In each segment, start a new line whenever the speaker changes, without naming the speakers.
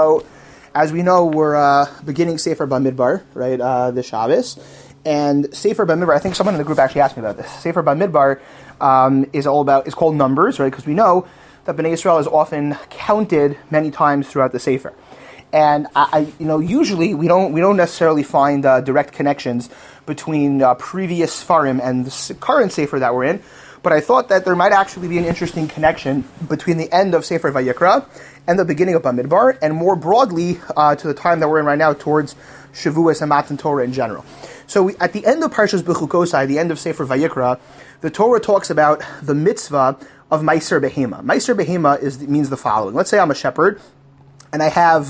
So, as we know, we're beginning Sefer Bamidbar, right, this Shabbos. And Sefer Bamidbar, I think someone in the group actually asked me about this. Sefer Bamidbar is called Numbers, right, because we know that Bnei Yisrael is often counted many times throughout the Sefer. And usually we don't necessarily find direct connections between previous Sfarim and the current Sefer that we're in. But I thought that there might actually be an interesting connection between the end of Sefer Vayikra and the beginning of Bamidbar, and more broadly to the time that we're in right now towards Shavuos and Matan Torah in general. So at the end of Parshas Bechukosai, the end of Sefer Vayikra, the Torah talks about the mitzvah of Meiser Behema. Meiser Behema means the following. Let's say I'm a shepherd, and I have,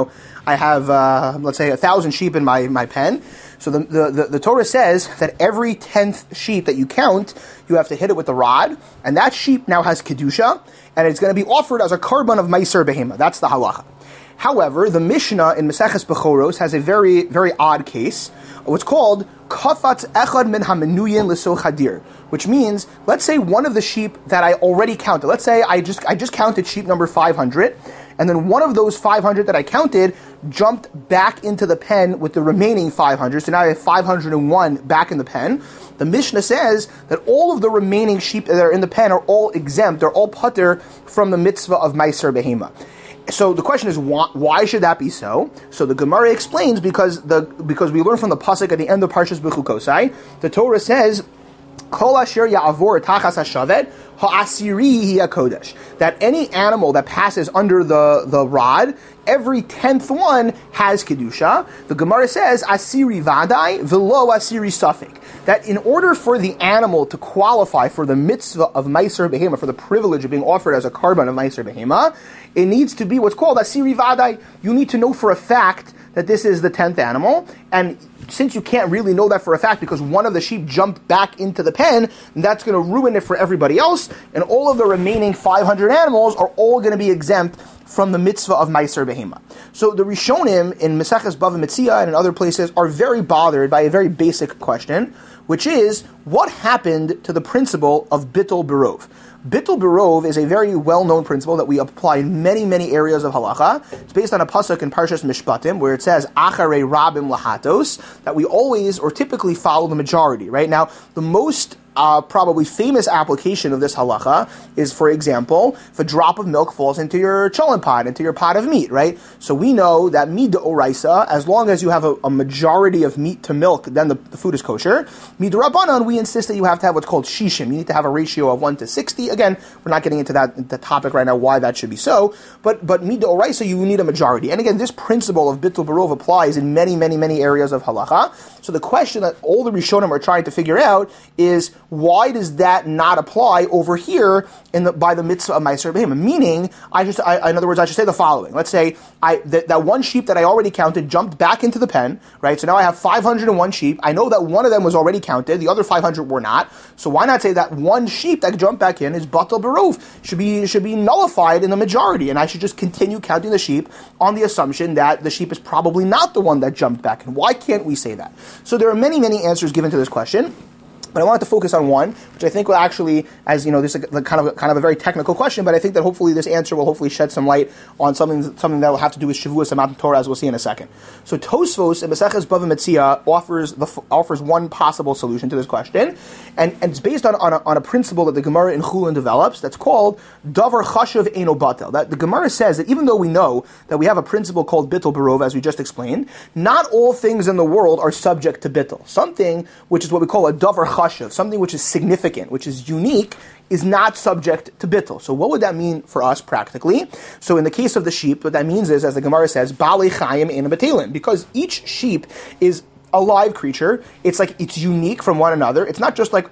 let's say 1,000 sheep in my pen. So the Torah says that every 10th sheep that you count, you have to hit it with a rod, and that sheep now has kedusha, and it's going to be offered as a korban of Meiser Behema. That's the halacha. However, the Mishnah in Maseches Bechoros has a very, very odd case. What's called Kafatz Echad Min HaMenuyin L'So Chadir, which means, let's say one of the sheep that I already counted, let's say I just counted sheep number 500, and then one of those 500 that I counted jumped back into the pen with the remaining 500, so now I have 501 back in the pen. The Mishnah says that all of the remaining sheep that are in the pen are all exempt, they're all patur from the mitzvah of Meiser Behema. So the question is, why should that be so? So the Gemara explains because we learn from the pasuk at the end of Parshas Bechukosai, the Torah says, Kol asher ya'avor tachas hashavet ha'asiri hi hakodesh. That any animal that passes under the rod, every 10th one has kedusha. The Gemara says, asiri vadai velo asiri safek. That in order for the animal to qualify for the mitzvah of Meiser Behema, for the privilege of being offered as a korban of Meiser Behema, it needs to be what's called asiri vadai. You need to know for a fact that this is the 10th animal, and since you can't really know that for a fact because one of the sheep jumped back into the pen, that's going to ruin it for everybody else, and all of the remaining 500 animals are all going to be exempt from the mitzvah of Meiser Behema. So the Rishonim in Maseches Bava Metzia and in other places are very bothered by a very basic question, which is, what happened to the principle of Bittul Berov? Bittul Berov is a very well-known principle that we apply in many, many areas of halacha. It's based on a pasuk in Parshas Mishpatim where it says, Acharei Rabim Lahatos, that we always or typically follow the majority, right? Now, the most probably famous application of this halacha is, for example, if a drop of milk falls into your cholent pot, into your pot of meat, right? So we know that mid'oraisa, as long as you have a majority of meat to milk, then the food is kosher. Mid'orabanan, we insist that you have to have what's called shishim. You need to have a ratio of 1 to 60. Again, we're not getting into the topic right now why that should be so, but mid'oraisa, you need a majority. And again, this principle of bittul berov applies in many, many, many areas of halacha. So the question that all the Rishonim are trying to figure out is, why does that not apply over here by the mitzvah of Meiser Behema? Meaning, in other words, I should say the following. Let's say that one sheep that I already counted jumped back into the pen, right? So now I have 501 sheep. I know that one of them was already counted. The other 500 were not. So why not say that one sheep that jumped back in is Batal Berov, should be nullified in the majority, and I should just continue counting the sheep on the assumption that the sheep is probably not the one that jumped back in. Why can't we say that? So there are many, many answers given to this question. But I wanted to focus on one, which I think will actually, as you know, this is kind of a very technical question, but I think that hopefully this answer will hopefully shed some light on something that will have to do with Shavuos and Matan Torah, as we'll see in a second. So Tosfos in Maseches Bava Metzia offers one possible solution to this question, and it's based on a principle that the Gemara in Chulin develops that's called Davar Chashav Eino Batel. That the Gemara says that even though we know that we have a principle called Bittul Berov, as we just explained, not all things in the world are subject to Bittul. Something which is what we call a Davar Chashav, something which is significant, which is unique, is not subject to bittul. So what would that mean for us practically? So in the case of the sheep, what that means is, as the Gemara says, Bali Chayim Ein Batelin, because each sheep is a live creature. It's like it's unique from one another. It's not just like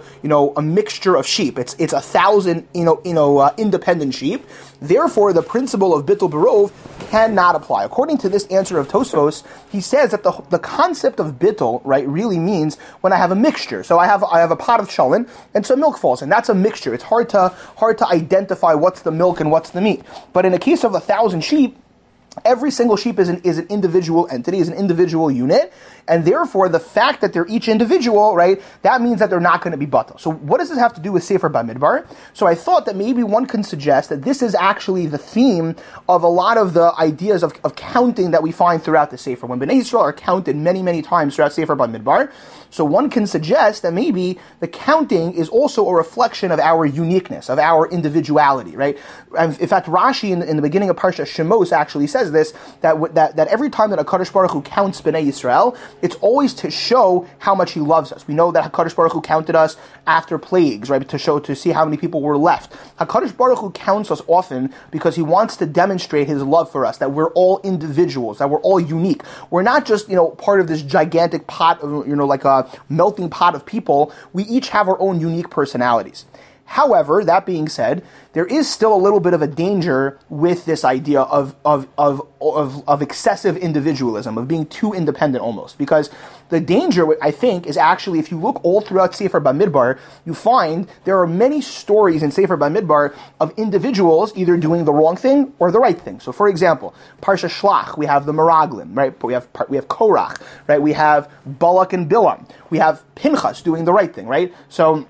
a mixture of sheep. It's 1,000 independent sheep. Therefore, the principle of bittul berov cannot apply. According to this answer of Tosfos, he says that the concept of bittul, right, really means when I have a mixture. So I have a pot of cholent, and some milk falls in. That's a mixture. It's hard to identify what's the milk and what's the meat. But in the case of 1,000 sheep, Every single sheep is an individual entity, is an individual unit, and therefore the fact that they're each individual, right, that means that they're not going to be batal. So what does this have to do with Sefer Bamidbar? So I thought that maybe one can suggest that this is actually the theme of a lot of the ideas of counting that we find throughout the Sefer. When Bnei Yisrael are counted many, many times throughout Sefer Bamidbar, so one can suggest that maybe the counting is also a reflection of our uniqueness, of our individuality, right? In fact, Rashi in the beginning of Parsha Shemos actually says this, that every time that HaKadosh Baruch Hu counts Bnei Yisrael, it's always to show how much He loves us. We know that HaKadosh Baruch Hu counted us after plagues, right? To see how many people were left. HaKadosh Baruch Hu counts us often because He wants to demonstrate His love for us, that we're all individuals, that we're all unique. We're not just, part of this gigantic pot of, like a melting pot of people. We each have our own unique personalities. However, that being said, there is still a little bit of a danger with this idea of excessive individualism, of being too independent almost. Because the danger, I think, is actually, if you look all throughout Sefer Bamidbar, you find there are many stories in Sefer Bamidbar of individuals either doing the wrong thing or the right thing. So, for example, Parsha Shlach, we have the Meraglim, right? We have Korach, right? We have Balak and Bilam. We have Pinchas doing the right thing, right? So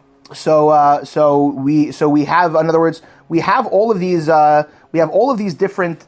we have, in other words, we have all of these different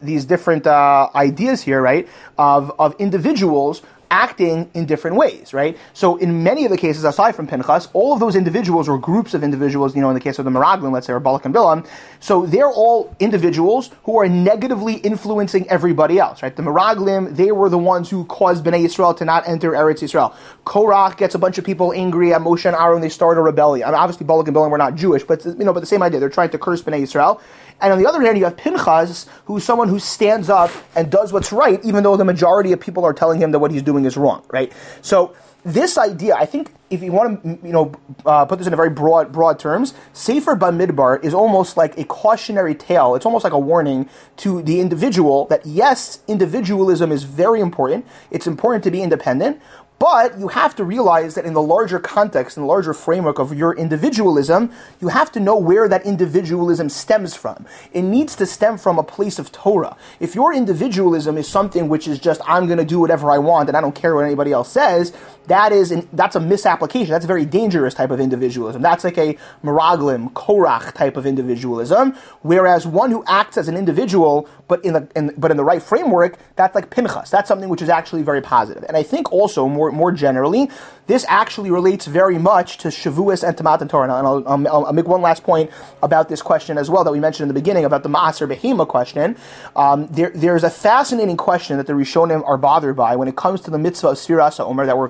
ideas here, right? Of individuals acting in different ways, right? So in many of the cases, aside from Pinchas, all of those individuals or groups of individuals, in the case of the Meraglim, let's say, or Balak and Bilam, so they're all individuals who are negatively influencing everybody else, right? The Meraglim, they were the ones who caused Bnei Yisrael to not enter Eretz Yisrael. Korach gets a bunch of people angry at Moshe and Aaron, they start a rebellion. I mean, obviously Balak and Bilam were not Jewish, but but the same idea, they're trying to curse Bnei Yisrael. And on the other hand, you have Pinchas, who's someone who stands up and does what's right, even though the majority of people are telling him that what he's doing is wrong, right? So this idea, I think, if you want to, put this in a very broad terms, Sefer Bamidbar is almost like a cautionary tale. It's almost like a warning to the individual that yes, individualism is very important. It's important to be independent. But you have to realize that in the larger context, in the larger framework of your individualism, you have to know where that individualism stems from. It needs to stem from a place of Torah. If your individualism is something which is just, I'm going to do whatever I want and I don't care what anybody else says, that's a misapplication. That's a very dangerous type of individualism. That's like a Meraglim, Korach type of individualism. Whereas one who acts as an individual, but in the right framework, that's like Pinchas. That's something which is actually very positive. And I think also more generally, this actually relates very much to Shavuos and to Matan Torah. And I'll make one last point about this question as well that we mentioned in the beginning about the Maaser Behema question. There's a fascinating question that the Rishonim are bothered by when it comes to the mitzvah of Sfiras HaOmer that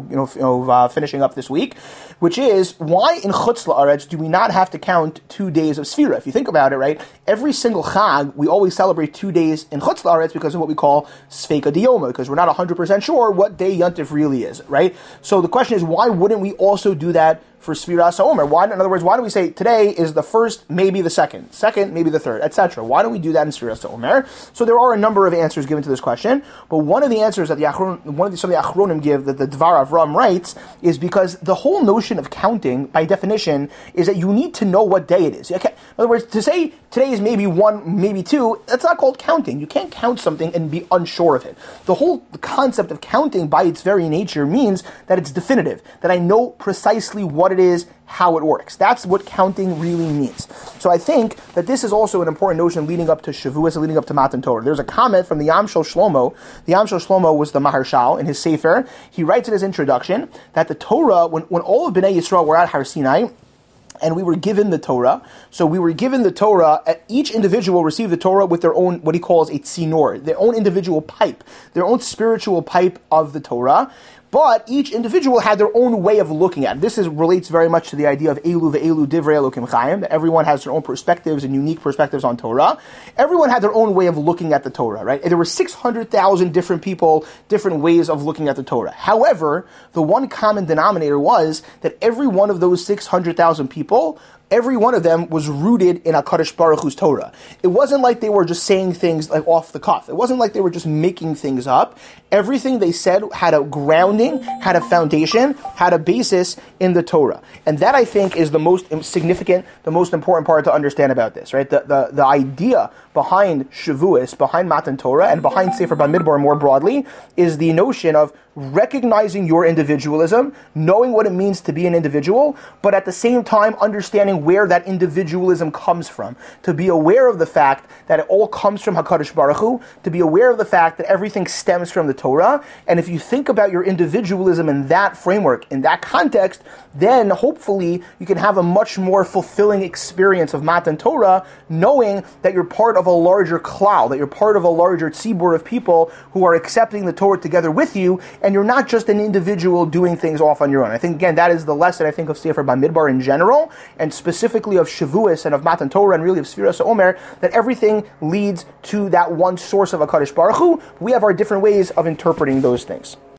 we're finishing up this week, which is why in Chutz La'aretz do we not have to count 2 days of Sfira? If you think about it, right, every single Chag we always celebrate 2 days in Chutz La'aretz because of what we call Sfeika Diyoma, because we're not 100% sure what day Yontif really is, right? So the question is, why wouldn't we also do that for Sfiras HaOmer? Why, in other words, why do we say today is the first, maybe the second, maybe the third, etc.? Why don't we do that in Sfiras HaOmer? So there are a number of answers given to this question, but one of the answers that some of the Achronim give, that the Dvar Avram writes, is because the whole notion of counting, by definition, is that you need to know what day it is. Okay? In other words, to say today is maybe 1, maybe 2, that's not called counting. You can't count something and be unsure of it. The whole concept of counting, by its very nature, means that it's definitive, that I know precisely what it is, how it works. That's what counting really means. So I think that this is also an important notion leading up to Shavuos and leading up to Matan Torah. There's a comment from the Yam Shel Shlomo. The Yam Shel Shlomo was the Maharshal in his Sefer. He writes in his introduction that the Torah, when all of Bnei Yisrael were at Har Sinai, and we were given the Torah. So we were given the Torah. Each individual received the Torah with their own, what he calls a tzinor, their own individual pipe, their own spiritual pipe of the Torah. But each individual had their own way of looking at it. This relates very much to the idea of Elu ve'elu divrei Elokim Chaim, that everyone has their own perspectives and unique perspectives on Torah. Everyone had their own way of looking at the Torah, right? And there were 600,000 different people, different ways of looking at the Torah. However, the one common denominator was that every one of those 600,000 people every one of them was rooted in HaKadosh Baruch Hu's Torah. It wasn't like they were just saying things like off the cuff. It wasn't like they were just making things up. Everything they said had a grounding, had a foundation, had a basis in the Torah. And that, I think, is the most significant, the most important part to understand about this, right? The idea behind Shavuos, behind Matan Torah, and behind Sefer Bamidbar more broadly, is the notion of recognizing your individualism, knowing what it means to be an individual, but at the same time understanding where that individualism comes from. To be aware of the fact that it all comes from HaKadosh Baruch Hu, to be aware of the fact that everything stems from the Torah, and if you think about your individualism in that framework, in that context, then hopefully you can have a much more fulfilling experience of Matan Torah, knowing that you're part of a larger klal, that you're part of a larger tzibur of people who are accepting the Torah together with you, and you're not just an individual doing things off on your own. I think, again, that is the lesson, I think, of Sefer Bamidbar in general, and specifically of Shavuos and of Matan Torah, and really of Sfiras HaOmer, that everything leads to that one source of HaKadosh Baruch Hu. We have our different ways of interpreting those things.